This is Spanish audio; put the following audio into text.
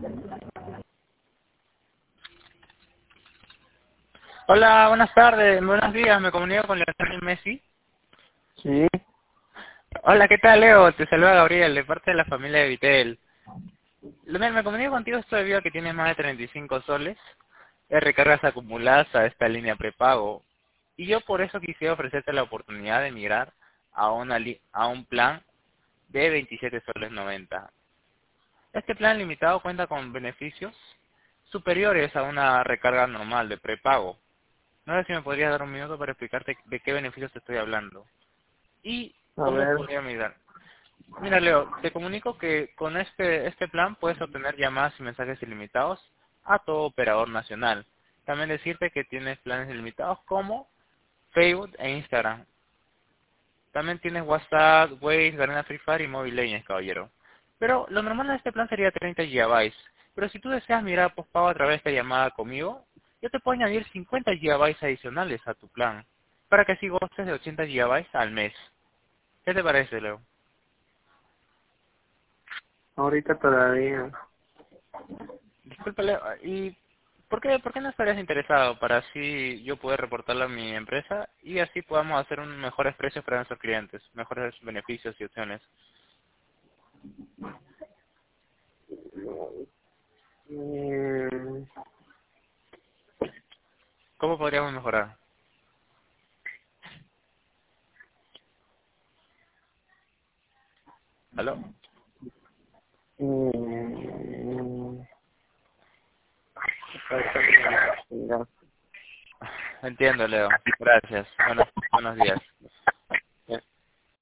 Hola, buenas tardes, buenos días, me comunico con Leonel Messi. Sí, Hola, ¿qué tal, Leo? Te saluda Gabriel, de parte de la familia de Vitel. Leonel, me comunico contigo esto debido a que tienes más de 35 soles de recargas acumuladas a esta línea prepago. Y yo por eso quisiera ofrecerte la oportunidad de migrar a un plan de 27 soles 90. Este plan limitado cuenta con beneficios superiores a una recarga normal de prepago. No sé si me podrías dar un minuto para explicarte de qué beneficios te estoy hablando. ¿Y a cómo ver, podría mirar? Mira, Leo, te comunico que con este plan puedes obtener llamadas y mensajes ilimitados a todo operador nacional. También decirte que tienes planes ilimitados como Facebook e Instagram. También tienes WhatsApp, Waze, Garena Free Fire y Mobile Legends, caballero. Pero lo normal de este plan sería 30 gigabytes. Pero si tú deseas mirar postpago a través de esta llamada conmigo, yo te puedo añadir 50 gigabytes adicionales a tu plan, para que así gostes de 80 gigabytes al mes. ¿Qué te parece, Leo? ahorita todavía. Disculpa, Leo, ¿y por qué no estarías interesado para así yo poder reportarlo a mi empresa y así podamos hacer un mejores precios para nuestros clientes, mejores beneficios y opciones? Mm, ¿Cómo podríamos mejorar? ¿Aló? mm, ya. Entiendo, Leo. Gracias. Buenos días.